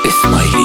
اسماعیلی.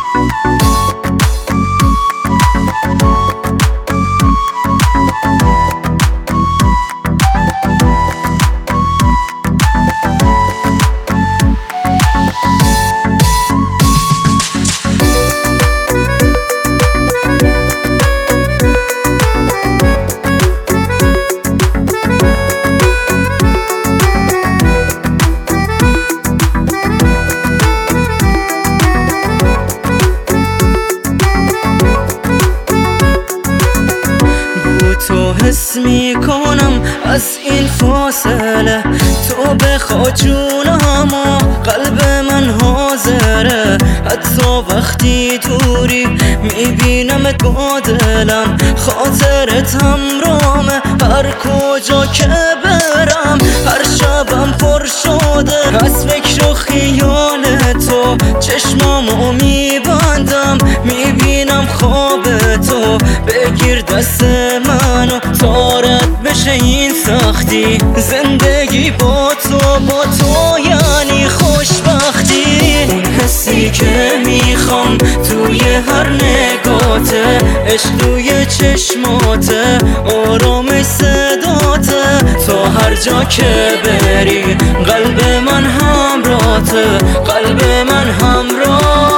تو حس میکنم از این فاصله، تو بخوا جونم و قلب من حاضره. حتی وقتی دوری میبینمت با دلم، خاطرت همرامه هر کجا که برم. هر شبم پر شده از فکر و خیال تو، چشمامو میبندم میبینم خواب تو. بگیر دست منو تا رد بشه این سختی، زندگی با تو یعنی خوشبختی. اون حسی که میخوام توی هر نگاته، عشق توی چشماته، آرامش صداته. تا هر جا که بری قلب من همراهته، قلب من همراهته.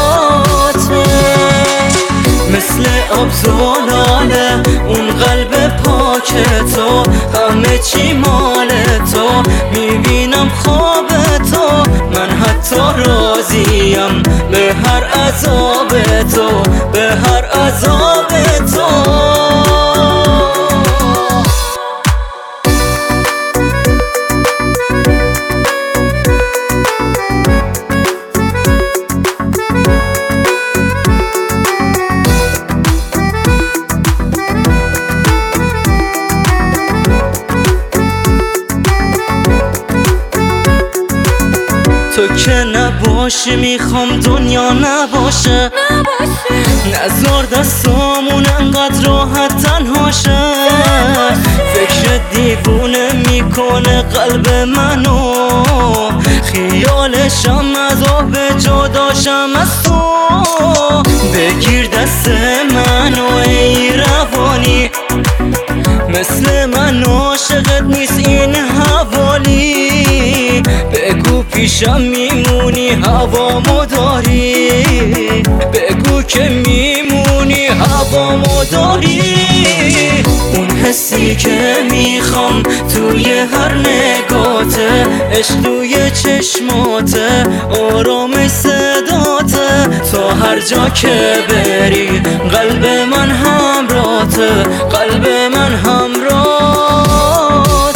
مثل آب زلاله اون قلب پاک تو، همه چی مال تو، میبینم خواب تو. من حتی راضیم به هر عذاب تو، به هر عذاب تو. تو که نباشی میخوام دنیا نباشه، نذار دستامون انقدر راحت تنها شه. فکر دیوونه میکنه قلب منو، خیالشم عذاب جداشم از تو. بگیر دست منو ای روانی، مثل من عاشقت نیست این حوالی. بگو پیشم میمونی هوامو داری، بگو که میمونی هوامو داری. اون حسی که میخوام توی هر نگاته، عشق توی چشماته، آرامش صداته. تا هر جا که بری قلب من همراهته، قلب من همراهته.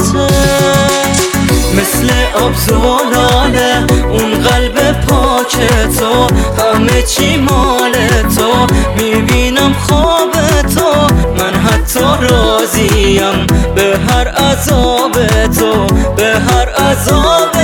مثل آب زلاله اون قلب پاک تو، همه چی مال تو، میبینم خواب تو. من حتی راضیم به هر عذاب تو، به هر عذاب